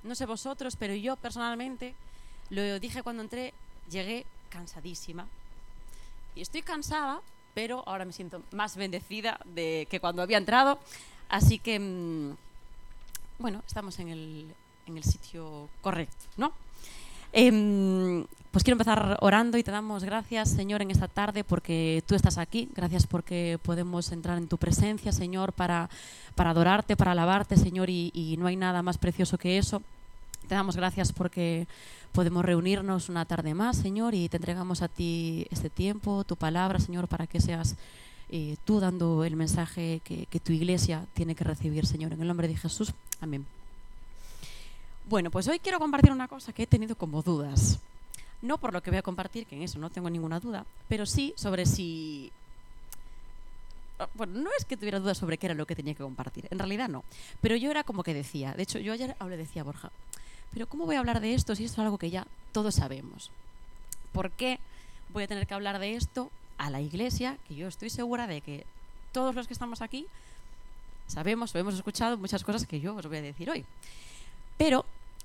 no sé vosotros, pero yo personalmente, lo dije cuando entré, llegué cansadísima. Y estoy cansada, pero ahora me siento más bendecida que cuando había entrado. Así que, bueno, estamos en el sitio correcto, ¿no? Pues quiero empezar orando y te damos gracias, Señor, en esta tarde porque tú estás aquí. Gracias porque podemos entrar en tu presencia, Señor, para adorarte, para alabarte, Señor, y no hay nada más precioso que eso. Te damos gracias porque podemos reunirnos una tarde más, Señor, y te entregamos a ti este tiempo, tu palabra, Señor, para que seas tú dando el mensaje que tu iglesia tiene que recibir, Señor. En el nombre de Jesús, amén. Bueno, pues hoy quiero compartir una cosa que he tenido como dudas. No por lo que voy a compartir, que en eso no tengo ninguna duda, pero sí sobre si... Bueno, no es que tuviera dudas sobre qué era lo que tenía que compartir, en realidad no. Pero yo era como que decía, de hecho yo ayer le decía a Borja, pero ¿cómo voy a hablar de esto si esto es algo que ya todos sabemos? ¿Por qué voy a tener que hablar de esto a la iglesia? Que yo estoy segura de que todos los que estamos aquí sabemos o hemos escuchado muchas cosas que yo os voy a decir hoy. Pero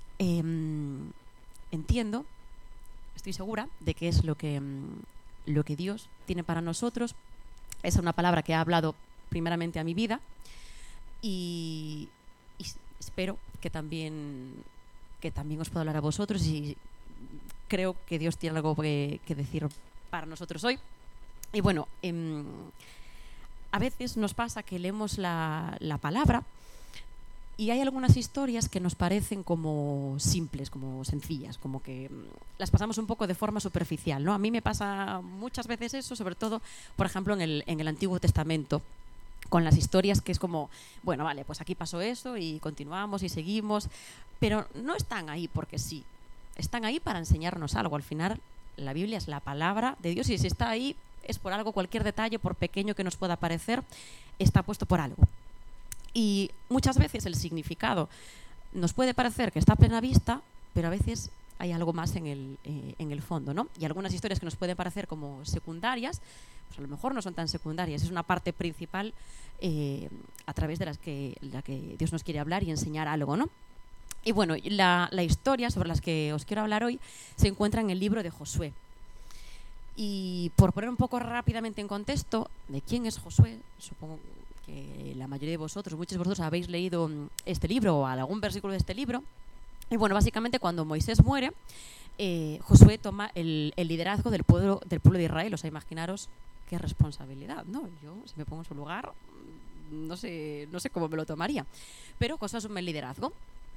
entiendo, estoy segura de que es lo que Dios tiene para nosotros. Es una palabra que ha hablado primeramente a mi vida y espero que también os pueda hablar a vosotros, y creo que Dios tiene algo que decir para nosotros hoy. Y bueno, a veces nos pasa que leemos la palabra y hay algunas historias que nos parecen como simples, como sencillas, como que las pasamos un poco de forma superficial, ¿no? A mí me pasa muchas veces eso, sobre todo, por ejemplo, en el Antiguo Testamento, con las historias que es como, bueno, vale, pues aquí pasó eso y continuamos y seguimos, pero no están ahí porque sí, están ahí para enseñarnos algo. Al final, la Biblia es la palabra de Dios y si está ahí es por algo. Cualquier detalle, por pequeño que nos pueda parecer, está puesto por algo. Y muchas veces el significado nos puede parecer que está a plena vista, pero a veces hay algo más en el fondo, ¿no? Y algunas historias que nos pueden parecer como secundarias, pues a lo mejor no son tan secundarias, es una parte principal a través de la que Dios nos quiere hablar y enseñar algo, ¿no? Y bueno, la historia sobre las que os quiero hablar hoy se encuentra en el libro de Josué. Y por poner un poco rápidamente en contexto de quién es Josué, supongo que la mayoría de vosotros, muchos de vosotros habéis leído este libro o algún versículo de este libro. Y bueno, básicamente cuando Moisés muere, Josué toma el liderazgo del pueblo de Israel. O sea, imaginaros qué responsabilidad, ¿no? Yo, si me pongo en su lugar, no sé cómo me lo tomaría. Pero Josué asume el liderazgo.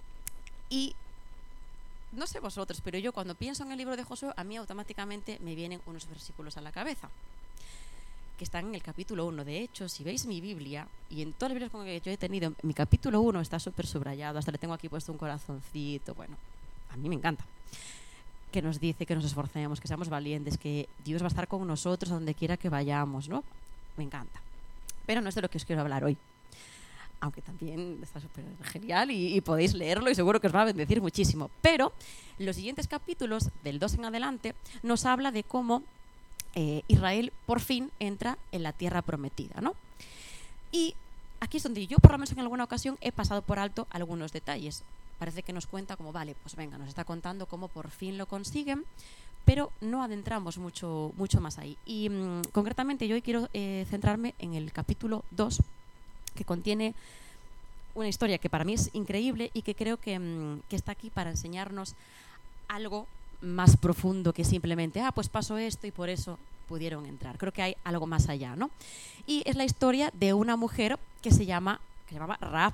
Y no sé vosotros, pero yo cuando pienso en el libro de Josué, a mí automáticamente me vienen unos versículos a la cabeza, que están en el capítulo 1. De hecho, si veis mi Biblia, y en todas las Biblias que yo he tenido, mi capítulo 1 está súper subrayado, hasta le tengo aquí puesto un corazoncito. Bueno, a mí me encanta. Que nos dice que nos esforcemos, que seamos valientes, que Dios va a estar con nosotros donde quiera que vayamos, ¿no? Me encanta. Pero no es de lo que os quiero hablar hoy. Aunque también está súper genial y podéis leerlo y seguro que os va a bendecir muchísimo. Pero los siguientes capítulos, del 2 en adelante, nos habla de cómo Israel por fin entra en la tierra prometida, ¿no? Y aquí es donde yo, por lo menos en alguna ocasión, he pasado por alto algunos detalles. Parece que nos cuenta como, vale, pues venga, nos está contando cómo por fin lo consiguen, pero no adentramos mucho más ahí. Y concretamente yo hoy quiero centrarme en el capítulo 2, que contiene una historia que para mí es increíble y que creo que está aquí para enseñarnos algo más profundo que simplemente, pues pasó esto y por eso pudieron entrar. Creo que hay algo más allá, ¿no? Y es la historia de una mujer que se llamaba Rahab.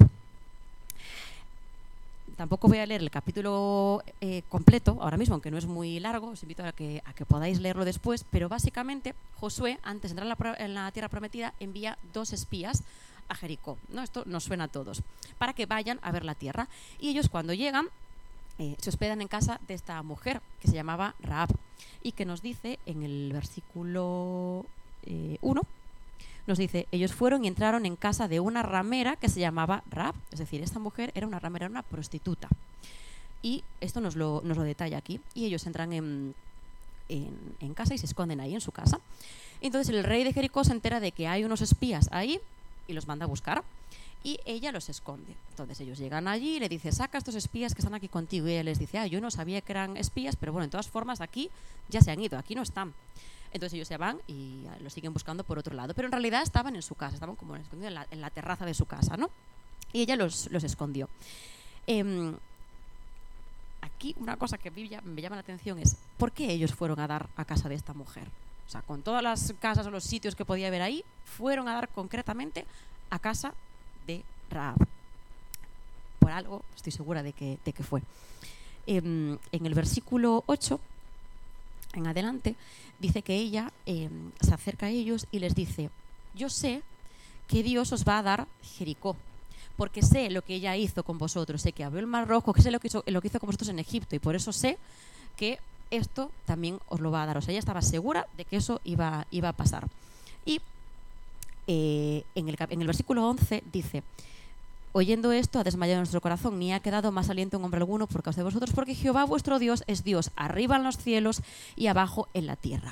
Tampoco voy a leer el capítulo completo ahora mismo, aunque no es muy largo, os invito a que podáis leerlo después, pero básicamente Josué, antes de entrar en la tierra prometida, envía 2 espías a Jericó, ¿no? Esto nos suena a todos, para que vayan a ver la tierra. Y ellos cuando llegan se hospedan en casa de esta mujer que se llamaba Rahab y que nos dice en el versículo 1, nos dice, ellos fueron y entraron en casa de una ramera que se llamaba Rahab. Es decir, esta mujer era una ramera, una prostituta. Y esto nos lo detalla aquí. Y ellos entran en casa y se esconden ahí en su casa. Entonces el rey de Jericó se entera de que hay unos espías ahí y los manda a buscar. y ella los esconde. Entonces ellos llegan allí y le dice, saca a estos espías que están aquí contigo. Y ella les dice, yo no sabía que eran espías, pero bueno, en todas formas aquí ya se han ido, aquí no están. Entonces ellos se van y lo siguen buscando por otro lado. Pero en realidad estaban en su casa, estaban como escondidos en la terraza de su casa, ¿no? Y ella los escondió. Aquí una cosa que me llama la atención es, ¿por qué ellos fueron a dar a casa de esta mujer? O sea, con todas las casas o los sitios que podía haber ahí, fueron a dar concretamente a casa de Rahab. Por algo estoy segura de que fue. En el versículo 8 en adelante dice que ella se acerca a ellos y les dice, yo sé que Dios os va a dar Jericó, porque sé lo que ella hizo con vosotros, sé que abrió el mar rojo, que sé lo que hizo con vosotros en Egipto, y por eso sé que esto también os lo va a dar. O sea, ella estaba segura de que eso iba a pasar. Y en el versículo 11 dice, oyendo esto ha desmayado nuestro corazón, ni ha quedado más aliento en hombre alguno por causa de vosotros, porque Jehová vuestro Dios es Dios arriba en los cielos y abajo en la tierra.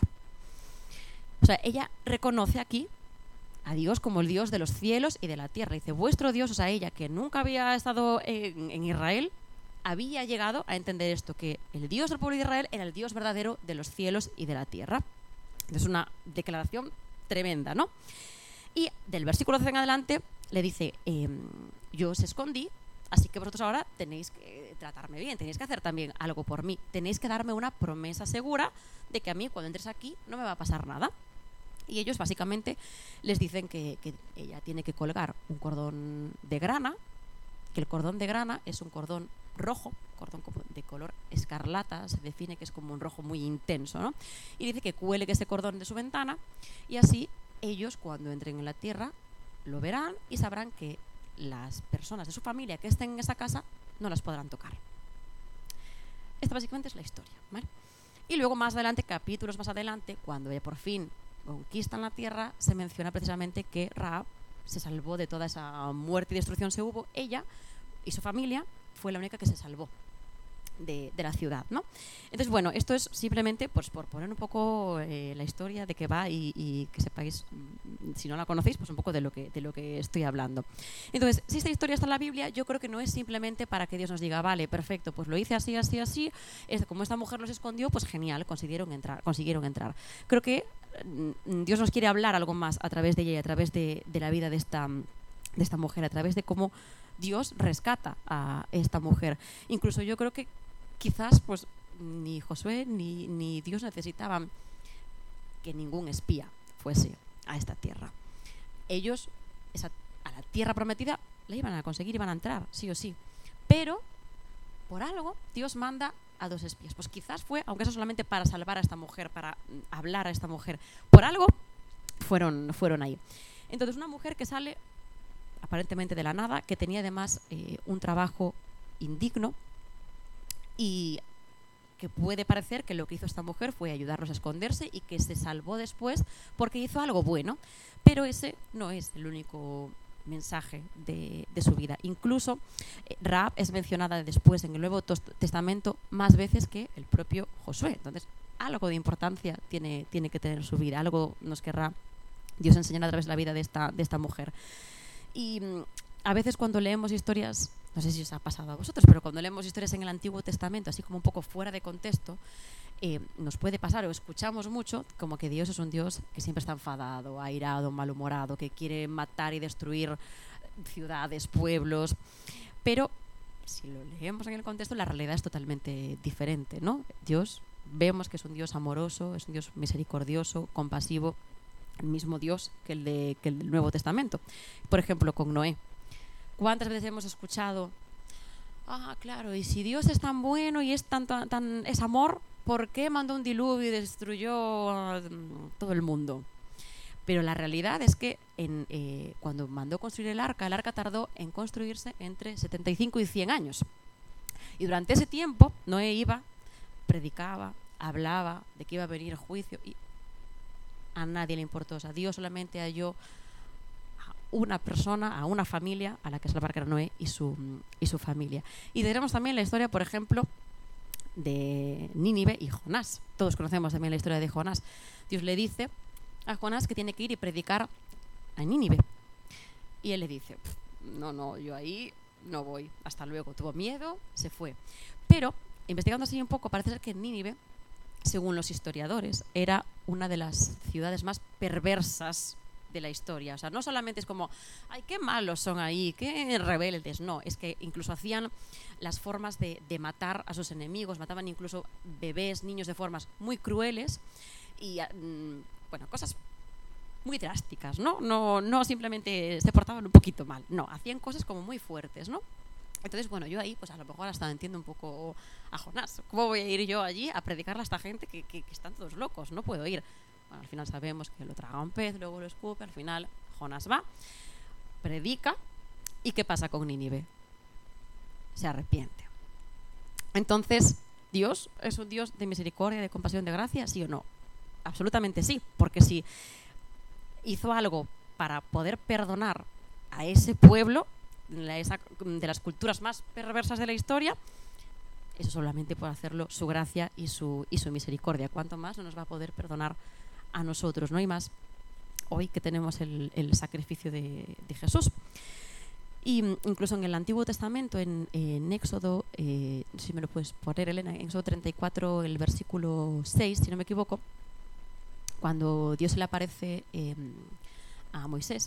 O sea, ella reconoce aquí a Dios como el Dios de los cielos y de la tierra. Dice, vuestro Dios, o sea, ella que nunca había estado en Israel, había llegado a entender esto, que el Dios del pueblo de Israel era el Dios verdadero de los cielos y de la tierra. Es una declaración tremenda, ¿no? Y del versículo 12 en adelante le dice, yo os escondí, así que vosotros ahora tenéis que tratarme bien, tenéis que hacer también algo por mí, tenéis que darme una promesa segura de que a mí cuando entres aquí no me va a pasar nada. Y ellos básicamente les dicen que ella tiene que colgar un cordón de grana, que el cordón de grana es un cordón rojo, cordón como de color escarlata, se define que es como un rojo muy intenso, ¿no? Y dice que cuelgue ese cordón de su ventana y así ellos cuando entren en la tierra lo verán y sabrán que las personas de su familia que estén en esa casa no las podrán tocar. Esta básicamente es la historia, ¿vale? Y luego más adelante, capítulos más adelante, cuando ella por fin conquistan la tierra, se menciona precisamente que Rahab se salvó de toda esa muerte y destrucción se hubo. Ella y su familia fue la única que se salvó de la ciudad, ¿no? Entonces, bueno, esto es simplemente pues por poner un poco la historia de qué va y que sepáis, si no la conocéis, pues un poco de lo que estoy hablando. Entonces, si esta historia está en la Biblia, yo creo que no es simplemente para que Dios nos diga, vale, perfecto, pues lo hice así, así, así, como esta mujer los escondió, pues genial, consiguieron entrar. Creo que Dios nos quiere hablar algo más a través de ella y a través de la vida de esta mujer, a través de cómo Dios rescata a esta mujer. Incluso yo creo que quizás pues ni Josué ni Dios necesitaban que ningún espía fuese a esta tierra. Ellos a la tierra prometida la iban a conseguir, iban a entrar, sí o sí. Pero por algo Dios manda a 2 espías. Pues quizás fue, aunque eso solamente para salvar a esta mujer, para hablar a esta mujer, por algo fueron ahí. Entonces una mujer que sale aparentemente de la nada, que tenía además un trabajo indigno y que puede parecer que lo que hizo esta mujer fue ayudarlos a esconderse y que se salvó después porque hizo algo bueno, pero ese no es el único mensaje de su vida. Incluso Rahab es mencionada después en el Nuevo Testamento más veces que el propio Josué. Entonces algo de importancia tiene que tener su vida, algo nos querrá Dios enseñar a través de la vida de esta mujer. Y a veces cuando leemos historias, no sé si os ha pasado a vosotros, pero cuando leemos historias en el Antiguo Testamento, así como un poco fuera de contexto, nos puede pasar o escuchamos mucho como que Dios es un Dios que siempre está enfadado, airado, malhumorado, que quiere matar y destruir ciudades, pueblos. Pero si lo leemos en el contexto, la realidad es totalmente diferente, ¿no? Dios, vemos que es un Dios amoroso, es un Dios misericordioso, compasivo, el mismo Dios que el del Nuevo Testamento. Por ejemplo, con Noé. ¿Cuántas veces hemos escuchado, claro, y si Dios es tan bueno y es es amor, ¿por qué mandó un diluvio y destruyó a todo el mundo? Pero la realidad es que cuando mandó construir el arca tardó en construirse entre 75 y 100 años. Y durante ese tiempo Noé iba, predicaba, hablaba de que iba a venir juicio y a nadie le importó. O sea, Dios solamente halló a una persona, a una familia a la que salvar, que era Noé y su familia. Y tenemos también la historia, por ejemplo, de Nínive y Jonás. Todos conocemos también la historia de Jonás. Dios le dice a Jonás que tiene que ir y predicar a Nínive. Y él le dice, no, yo ahí no voy, hasta luego. Tuvo miedo, se fue. Pero, investigando así un poco, parece ser que Nínive, según los historiadores, era una de las ciudades más perversas de la historia. O sea, no solamente es como, ay, qué malos son ahí, qué rebeldes. No, es que incluso hacían las formas de matar a sus enemigos, mataban incluso bebés, niños de formas muy crueles y, bueno, cosas muy drásticas, ¿no? No simplemente se portaban un poquito mal, no, hacían cosas como muy fuertes, ¿no? Entonces, bueno, yo ahí, pues a lo mejor hasta entiendo un poco a Jonás. ¿Cómo voy a ir yo allí a predicarle a esta gente que están todos locos? No puedo ir. Bueno, al final sabemos que lo traga un pez, luego lo escupe, al final Jonás va, predica, ¿y qué pasa con Nínive? Se arrepiente. Entonces, ¿Dios es un Dios de misericordia, de compasión, de gracia? ¿Sí o no? Absolutamente sí, porque si hizo algo para poder perdonar a ese pueblo, de las culturas más perversas de la historia, eso solamente puede hacerlo su gracia y su misericordia. ¿Cuánto más no nos va a poder perdonar a nosotros, ¿no? Y más hoy que tenemos el sacrificio de Jesús. Y incluso en el Antiguo Testamento, en Éxodo, si me lo puedes poner, Elena, en Éxodo 34, el versículo 6, si no me equivoco, cuando Dios se le aparece a Moisés,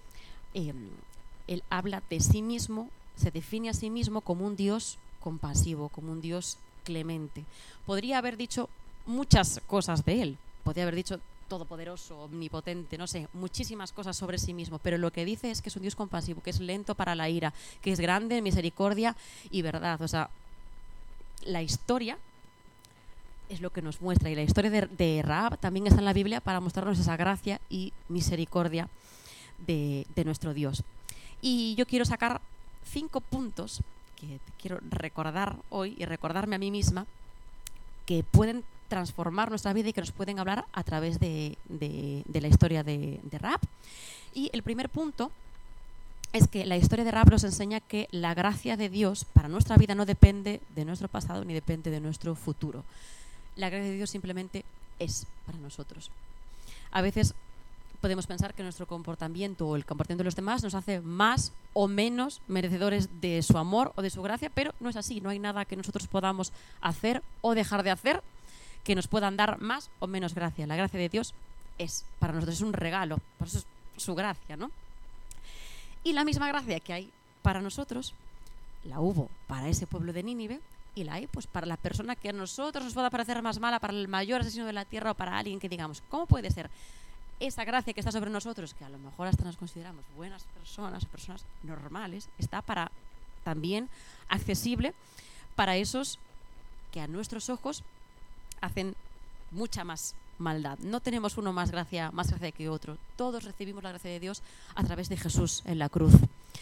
él habla de sí mismo, se define a sí mismo como un Dios compasivo, como un Dios clemente. Podría haber dicho muchas cosas de él, podría haber dicho todopoderoso, omnipotente, no sé, muchísimas cosas sobre sí mismo, pero lo que dice es que es un Dios compasivo, que es lento para la ira, que es grande en misericordia y verdad. O sea, la historia es lo que nos muestra, y la historia de Rahab también está en la Biblia para mostrarnos esa gracia y misericordia de nuestro Dios. Y yo quiero sacar 5 puntos que quiero recordar hoy y recordarme a mí misma, que pueden transformar nuestra vida y que nos pueden hablar a través de la historia de Rahab. Y el primer punto es que la historia de Rahab nos enseña que la gracia de Dios para nuestra vida no depende de nuestro pasado ni depende de nuestro futuro. La gracia de Dios simplemente es para nosotros. A veces podemos pensar que nuestro comportamiento o el comportamiento de los demás nos hace más o menos merecedores de su amor o de su gracia, pero no es así. No hay nada que nosotros podamos hacer o dejar de hacer que nos puedan dar más o menos gracia. La gracia de Dios es para nosotros, es un regalo, por eso es su gracia, ¿no? Y la misma gracia que hay para nosotros, la hubo para ese pueblo de Nínive, y la hay pues para la persona que a nosotros nos pueda parecer más mala, para el mayor asesino de la tierra, o para alguien que digamos, ¿cómo puede ser esa gracia que está sobre nosotros, que a lo mejor hasta nos consideramos buenas personas, personas normales, está para también accesible para esos que a nuestros ojos hacen mucha más maldad? No tenemos uno más gracia que otro. Todos recibimos la gracia de Dios a través de Jesús en la cruz.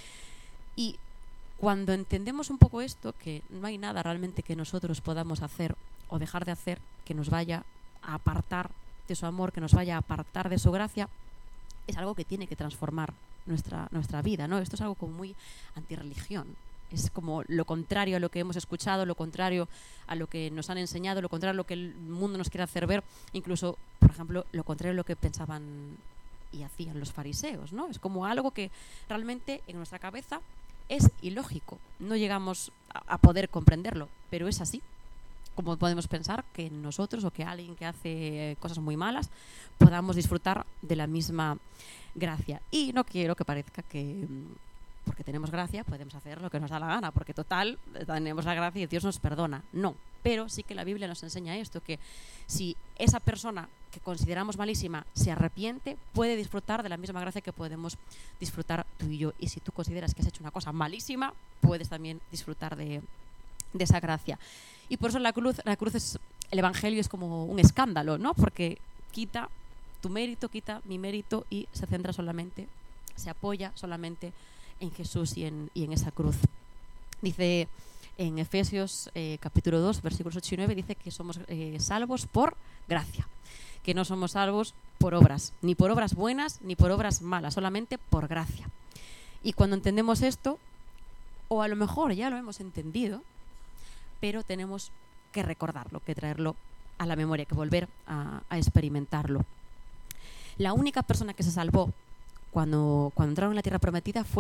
Y cuando entendemos un poco esto, que no hay nada realmente que nosotros podamos hacer o dejar de hacer que nos vaya a apartar de su amor, que nos vaya a apartar de su gracia, es algo que tiene que transformar nuestra vida, ¿no? Esto es algo como muy antirreligión. Es como lo contrario a lo que hemos escuchado, lo contrario a lo que nos han enseñado, lo contrario a lo que el mundo nos quiere hacer ver, incluso, por ejemplo, lo contrario a lo que pensaban y hacían los fariseos, ¿no? Es como algo que realmente en nuestra cabeza es ilógico. No llegamos a poder comprenderlo, pero es así. Como podemos pensar que nosotros o que alguien que hace cosas muy malas podamos disfrutar de la misma gracia. Y no quiero que parezca que porque tenemos gracia podemos hacer lo que nos da la gana, porque total, tenemos la gracia y Dios nos perdona. No, pero sí que la Biblia nos enseña esto, que si esa persona que consideramos malísima se arrepiente, puede disfrutar de la misma gracia que podemos disfrutar tú y yo. Y si tú consideras que has hecho una cosa malísima, puedes también disfrutar de esa gracia. Y por eso la cruz es, el Evangelio es como un escándalo, ¿no? Porque quita tu mérito, quita mi mérito y se centra solamente, se apoya solamente en Jesús y en esa cruz. Dice en Efesios capítulo 2, versículos 8 y 9, dice que somos salvos por gracia, que no somos salvos por obras, ni por obras buenas ni por obras malas, solamente por gracia. Y cuando entendemos esto, o a lo mejor ya lo hemos entendido, pero tenemos que recordarlo, que traerlo a la memoria, que volver a experimentarlo. La única persona que se salvó cuando entraron en la tierra prometida fue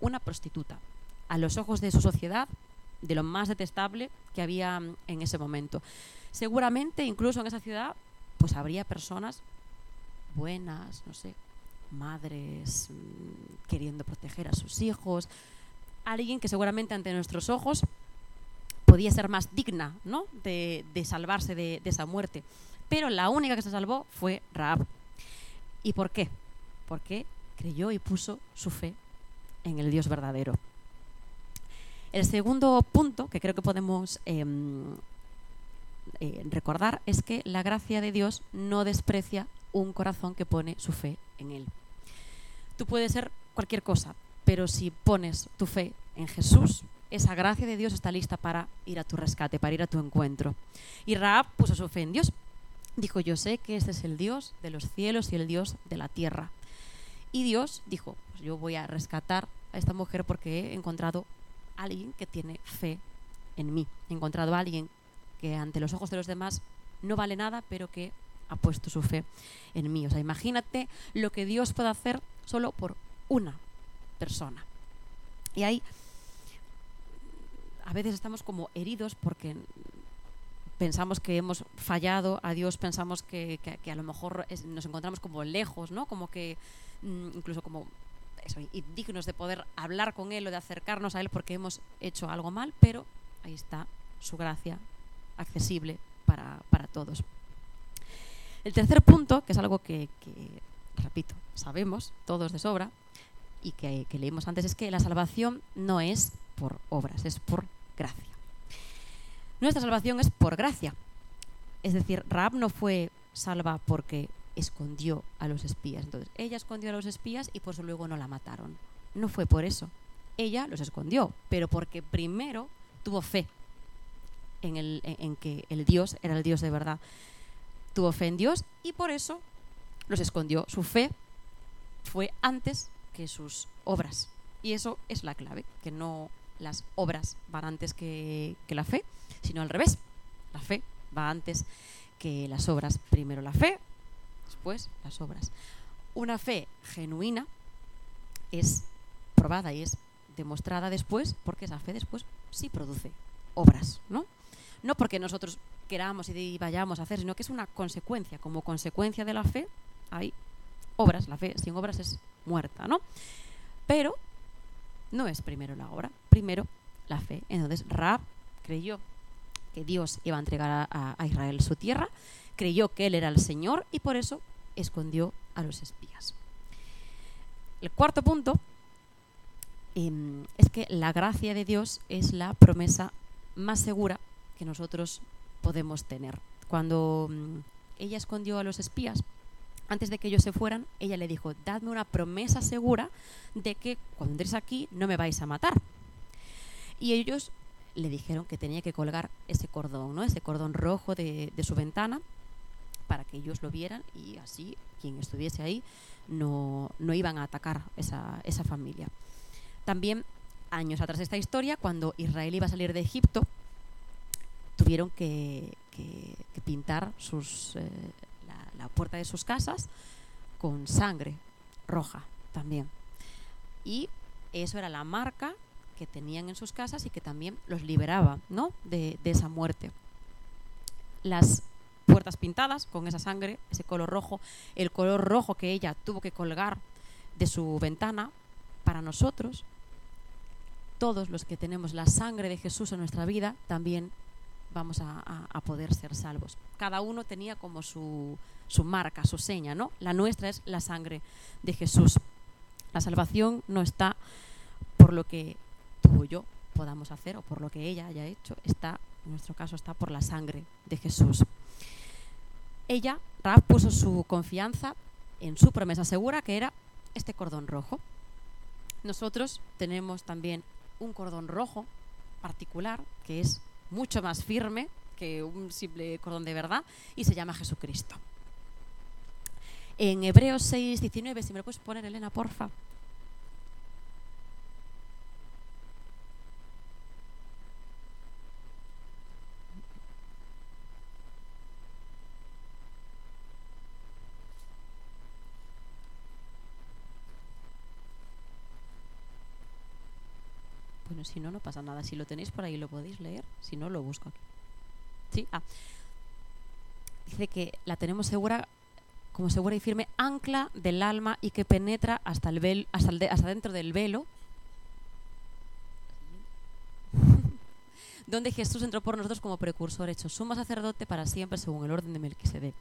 una prostituta, a los ojos de su sociedad, de lo más detestable que había en ese momento. Seguramente incluso en esa ciudad pues habría personas buenas, no sé, madres queriendo proteger a sus hijos, alguien que seguramente ante nuestros ojos podía ser más digna, ¿no?, de salvarse de esa muerte. Pero la única que se salvó fue Rahab. ¿Y por qué? Porque creyó y puso su fe en el Dios verdadero. El segundo punto que creo que podemos recordar es que la gracia de Dios no desprecia un corazón que pone su fe en Él. Tú puedes ser cualquier cosa, pero si pones tu fe en Jesús, esa gracia de Dios está lista para ir a tu rescate, para ir a tu encuentro. Y Rahab puso su fe en Dios. Dijo, yo sé que este es el Dios de los cielos y el Dios de la tierra. Y Dios dijo, pues yo voy a rescatar a esta mujer porque he encontrado a alguien que tiene fe en mí. He encontrado a alguien que ante los ojos de los demás no vale nada, pero que ha puesto su fe en mí. O sea, imagínate lo que Dios puede hacer solo por una persona. Y ahí a veces estamos como heridos porque pensamos que hemos fallado a Dios, pensamos que a lo mejor nos encontramos como lejos, ¿no? Como que incluso como eso, indignos de poder hablar con Él o de acercarnos a Él porque hemos hecho algo mal, pero ahí está su gracia accesible para todos. El tercer punto, que es algo que repito, sabemos todos de sobra y que leímos antes, es que la salvación no es por obras, es por gracia. Nuestra salvación es por gracia. Es decir, Rahab no fue salva porque escondió a los espías. Entonces, ella escondió a los espías y por eso luego no la mataron. No fue por eso. Ella los escondió, pero porque primero tuvo fe en que el Dios era el Dios de verdad. Tuvo fe en Dios y por eso los escondió. Su fe fue antes que sus obras. Y eso es la clave, que no las obras van antes que la fe, sino al revés. La fe va antes que las obras. Primero la fe, después las obras. Una fe genuina es probada y es demostrada después porque esa fe después sí produce obras, ¿no? No porque nosotros queramos y vayamos a hacer, sino que es una consecuencia. Como consecuencia de la fe hay obras. La fe sin obras es muerta, ¿no? Pero no es primero la obra, primero la fe. Entonces Rahab creyó que Dios iba a entregar a Israel su tierra, creyó que Él era el Señor y por eso escondió a los espías. El cuarto punto es que la gracia de Dios es la promesa más segura que nosotros podemos tener. Cuando ella escondió a los espías, antes de que ellos se fueran, ella le dijo, dadme una promesa segura de que cuando entres aquí no me vais a matar. Y ellos le dijeron que tenía que colgar ese cordón, ¿no? Ese cordón rojo de su ventana para que ellos lo vieran y así quien estuviese ahí no iban a atacar esa familia. También, años atrás de esta historia, cuando Israel iba a salir de Egipto, tuvieron que pintar la puerta de sus casas con sangre roja también. Y eso era la marca que tenían en sus casas y que también los liberaba, ¿no?, de esa muerte. Las puertas pintadas con esa sangre, ese color rojo, el color rojo que ella tuvo que colgar de su ventana, para nosotros, todos los que tenemos la sangre de Jesús en nuestra vida, también vamos a poder ser salvos. Cada uno tenía como su marca, su seña, ¿no? La nuestra es la sangre de Jesús. La salvación no está por lo que tú o yo podamos hacer o por lo que ella haya hecho, en nuestro caso está por la sangre de Jesús. Ella, Rahab, puso su confianza en su promesa segura, que era este cordón rojo. Nosotros tenemos también un cordón rojo particular que es mucho más firme que un simple cordón de verdad y se llama Jesucristo. En Hebreos 6:19, si me lo puedes poner, Elena, porfa. Bueno, si no, no pasa nada. Si lo tenéis por ahí, lo podéis leer. Si no, lo busco aquí. ¿Sí? Dice que la tenemos segura, como segura y firme ancla del alma y que penetra hasta dentro del velo, donde Jesús entró por nosotros como precursor, hecho sumo sacerdote para siempre según el orden de Melquisedec.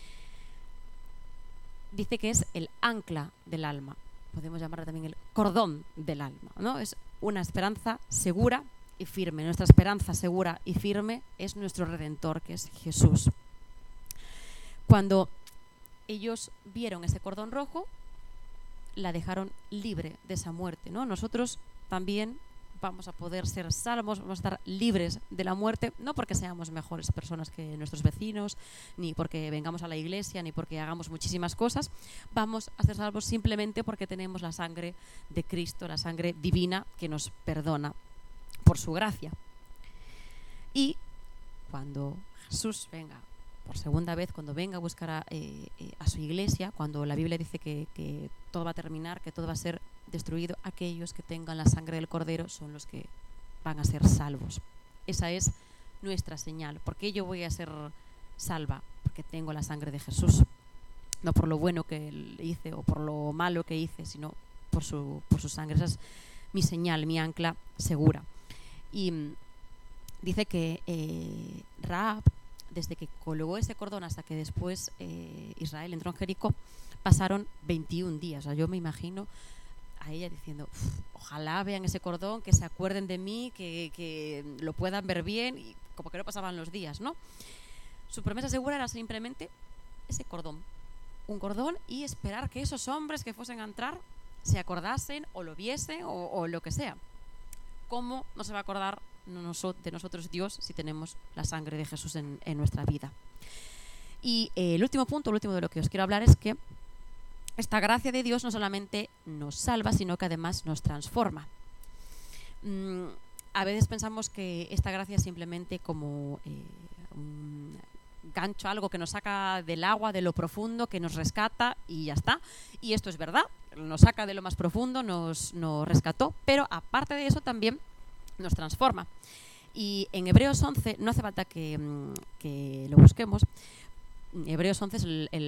Dice que es el ancla del alma. Podemos llamarla también el cordón del alma, ¿no? Es una esperanza segura y firme. Nuestra esperanza segura y firme es nuestro Redentor, que es Jesús. Cuando ellos vieron ese cordón rojo, la dejaron libre de esa muerte, ¿no? Nosotros también vamos a poder ser salvos, vamos a estar libres de la muerte, no porque seamos mejores personas que nuestros vecinos, ni porque vengamos a la iglesia, ni porque hagamos muchísimas cosas. Vamos a ser salvos simplemente porque tenemos la sangre de Cristo, la sangre divina que nos perdona por su gracia. Y cuando Jesús venga por segunda vez, cuando venga a buscar a su iglesia, cuando la Biblia dice que todo va a terminar, que todo va a ser destruido, aquellos que tengan la sangre del Cordero son los que van a ser salvos. Esa es nuestra señal. ¿Por qué yo voy a ser salva? Porque tengo la sangre de Jesús. No por lo bueno que hice o por lo malo que hice, sino por su sangre. Esa es mi señal, mi ancla segura. Y dice que Rahab, desde que colgó ese cordón hasta que después Israel entró en Jericó, pasaron 21 días. O sea, yo me imagino a ella diciendo, ojalá vean ese cordón, que se acuerden de mí, que lo puedan ver bien, y como que no pasaban los días, ¿no? Su promesa segura era simplemente ese cordón, un cordón, y esperar que esos hombres que fuesen a entrar se acordasen o lo viesen o lo que sea. ¿Cómo no se va a acordar de nosotros Dios si tenemos la sangre de Jesús en nuestra vida? Y el último punto, el último de lo que os quiero hablar, es que esta gracia de Dios no solamente nos salva, sino que además nos transforma. A veces pensamos que esta gracia es simplemente como un gancho, algo que nos saca del agua, de lo profundo, que nos rescata y ya está. Y esto es verdad, nos saca de lo más profundo, nos rescató, pero aparte de eso también nos transforma. Y en Hebreos 11, no hace falta que lo busquemos, Hebreos 11 es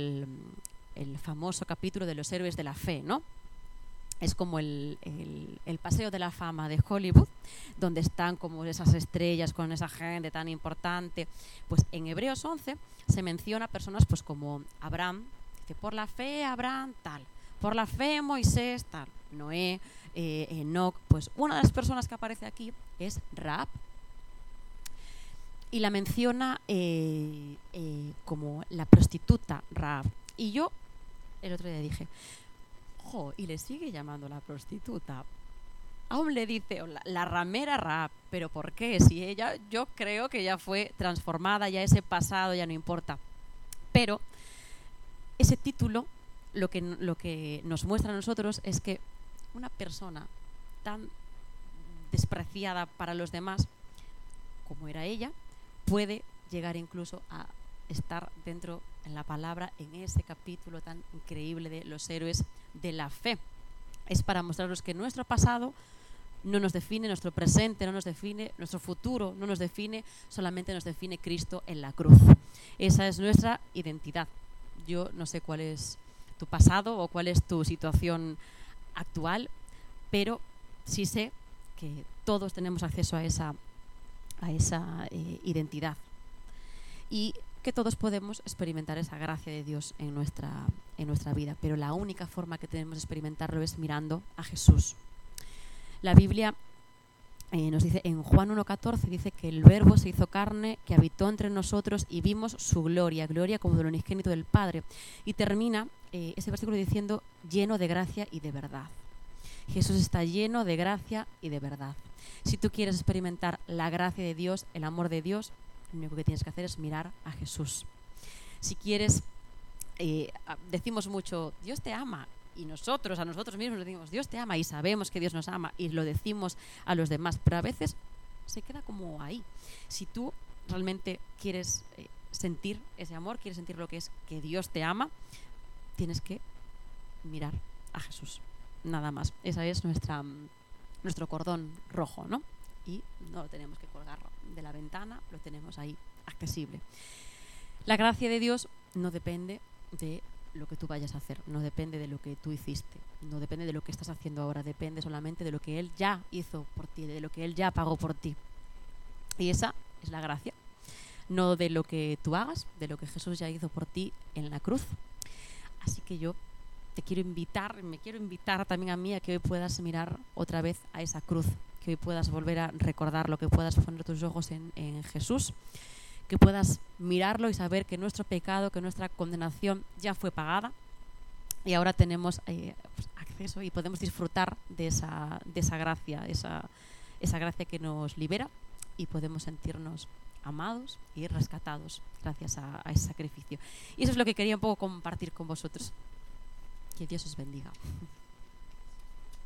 el famoso capítulo de los héroes de la fe, ¿no? Es como el paseo de la fama de Hollywood, donde están como esas estrellas con esa gente tan importante. Pues en Hebreos 11 se menciona personas pues como Abraham, dice, por la fe Abraham tal, por la fe Moisés tal, Noé, Enoc. Pues una de las personas que aparece aquí es Rahab, y la menciona como la prostituta Rahab. Y yo el otro día dije, y le sigue llamando la prostituta. Aún le dice la ramera Rahab, pero ¿por qué? Si ella, yo creo que ya fue transformada, ya ese pasado ya no importa. Pero ese título lo que nos muestra a nosotros es que una persona tan despreciada para los demás como era ella, puede llegar incluso a estar dentro en la palabra, en ese capítulo tan increíble de los héroes de la fe. Es para mostraros que nuestro pasado no nos define, nuestro presente no nos define, nuestro futuro no nos define, solamente nos define Cristo en la cruz. Esa es nuestra identidad. Yo no sé cuál es tu pasado o cuál es tu situación actual, pero sí sé que todos tenemos acceso a esa identidad, y que todos podemos experimentar esa gracia de Dios en nuestra vida, pero la única forma que tenemos de experimentarlo es mirando a Jesús. La Biblia nos dice en Juan 1:14, dice que el Verbo se hizo carne, que habitó entre nosotros y vimos su gloria como del unigénito del Padre, y termina ese versículo diciendo lleno de gracia y de verdad. Jesús está lleno de gracia y de verdad. Si tú quieres experimentar la gracia de Dios, el amor de Dios, lo único que tienes que hacer es mirar a Jesús. Si quieres, decimos mucho, Dios te ama, y a nosotros mismos decimos, Dios te ama, y sabemos que Dios nos ama, y lo decimos a los demás, pero a veces se queda como ahí. Si tú realmente quieres sentir ese amor, quieres sentir lo que es que Dios te ama, tienes que mirar a Jesús, nada más. Esa es nuestro cordón rojo, ¿no? Y no lo tenemos que colgar de la ventana, lo tenemos ahí accesible. La gracia de Dios no depende de lo que tú vayas a hacer, no depende de lo que tú hiciste, no depende de lo que estás haciendo ahora, depende solamente de lo que Él ya hizo por ti, de lo que Él ya pagó por ti. Y esa es la gracia, no de lo que tú hagas, de lo que Jesús ya hizo por ti en la cruz. Así que yo te quiero invitar, me quiero invitar también a mí a que hoy puedas mirar otra vez a esa cruz, que hoy puedas volver a recordarlo, que puedas poner tus ojos en Jesús, que puedas mirarlo y saber que nuestro pecado, que nuestra condenación ya fue pagada y ahora tenemos acceso y podemos disfrutar de esa gracia, esa gracia que nos libera y podemos sentirnos amados y rescatados gracias a ese sacrificio. Y eso es lo que quería un poco compartir con vosotros. Que Dios os bendiga.